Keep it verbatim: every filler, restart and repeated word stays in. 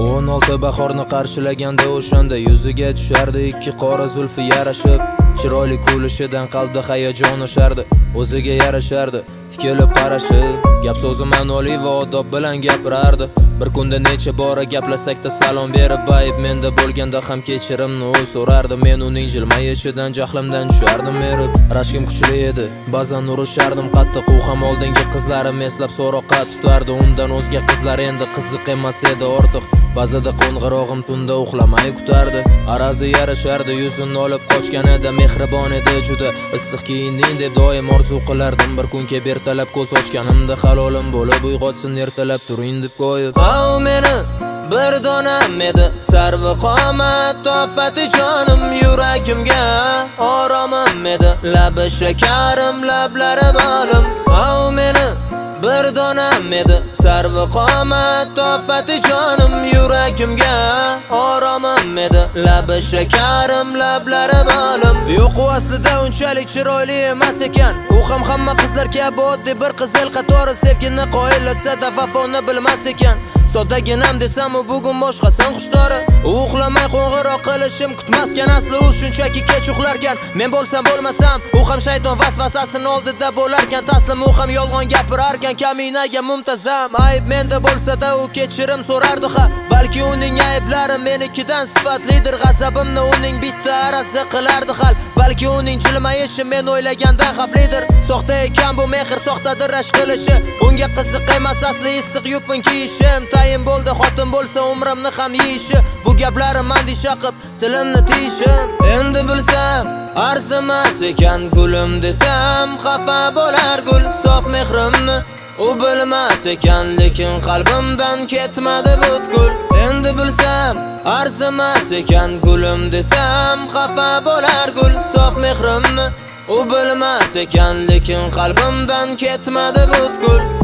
o'n olti bahorni qarshilaganda o'shanda yuziga tushardi ikki qora zulfi yarashib. Chiroyli kulishidan qalbda hayajon oshardi, o'ziga yarashardi tikilib qarashi. Gap so'zi ma'noli va odob bilan gapirardi. Bir kunda necha bora gaplashsakda salom berib, ayb menda bo'lganda ham kechirimni u so'rardi. Men uning jilmayishidan jahlimdan tushardim erib. Rashkim kuchli edi, ba'zan urishardim qattiq. U ham oldingi qizlarim eslab so'roqqa tutardi. Undan o'zga qizlar endi qiziq emas edi ortiq. Ba'zida qo'ng'irog'im tunda uxlamay kutardi. Arazi yarashardi, yuzini olib qochganida mehribon edi juda. Issiq kiyinding deb doim orzu qilardim. Bir kun kelib ertalab ko'z ochganimda halolim bo'lib uyg'otsin ertalab turing deb qo'yib. Au meni bir donam edi sarvi qomat tofati jonim yuragimga oromim edi labi shakarim lablari balim. Au meni bir donam edi sarvi qomat tofati jonim yuragimga oromim edi labi shakarim lablari balim. Yo'q u aslida unchalik chiroyli emas ekan. U ham hamma qizlar kabi oddiy bir qizil qatori sevgini qoyillatsa-da vafoni bilmas ekan. Soddaginam desam u bugun boshqasan xushdori. U uxlamay qo'ng'iroq qilishim kutmasgan, asli u shunchaki kech uxlarkan. Men bo'lsam bo'lmasam u ham shayton vasvasasining oldida bo'larkan. Taslim u ham yolg'on gapirarkan, kaminaga muntazam. Ayb menda bo'lsa-da u kechirim so'rardi ha. Balki uning ayblari menikidan sifatlidir. G'azabimni uning bitta arazi qilardi hal. Balki uning jilmayishi men o'ylagandan xavflidir. Soxta ekan bu mehr, soxtadir rashk qilishi. Unga qiziq emas asli issiq yupun kiyishim. Tayin bo'ldi xotin bo'lsa umrimni ham yeyishi. Bu gaplarim andisha qilib tilimni tiyishim. Endi bilsam arzimas ekan gulim desam xafa bo'lar gul sof mehrimni. U bilmas ekan lekin qalbimdan ketmadi butkul. Endi bilsam arzimas ekan gulim desam xafa bo'lar gul sof mehrimni. U bilmas ekan lekin qalbimdan ketmadi butkul.